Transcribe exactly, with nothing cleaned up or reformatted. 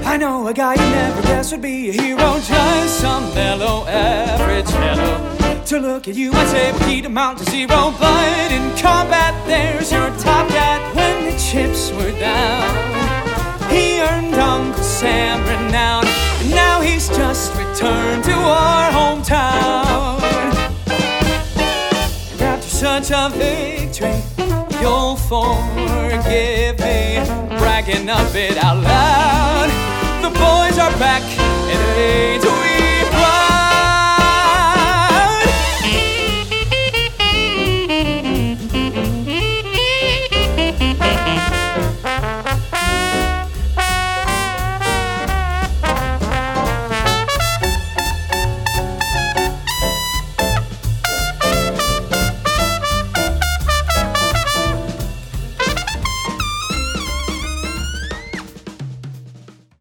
I know a guy you never guessed would be a hero, just some mellow average fellow. To look at you and say, well, he'd amount to zero. But in combat, there's your top cat. When the chips were down, he earned Uncle Sam renown. And now he's just returned to our hometown. And after such a victory, you'll forgive me bragging a bit out loud.